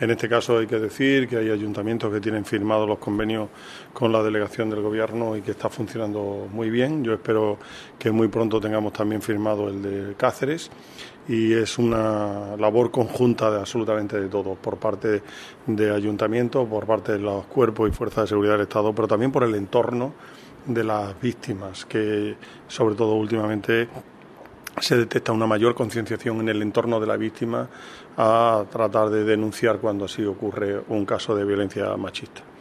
En este caso hay que decir que hay ayuntamientos que tienen firmados los convenios con la delegación del Gobierno y que está funcionando muy bien. Yo espero que muy pronto tengamos también firmado el de Cáceres, y es una labor conjunta de absolutamente de todos, por parte de ayuntamientos, por parte de los cuerpos y fuerzas de seguridad del Estado, pero también por el entorno de las víctimas, que sobre todo últimamente se detecta una mayor concienciación en el entorno de la víctima a tratar de denunciar cuando así ocurre un caso de violencia machista.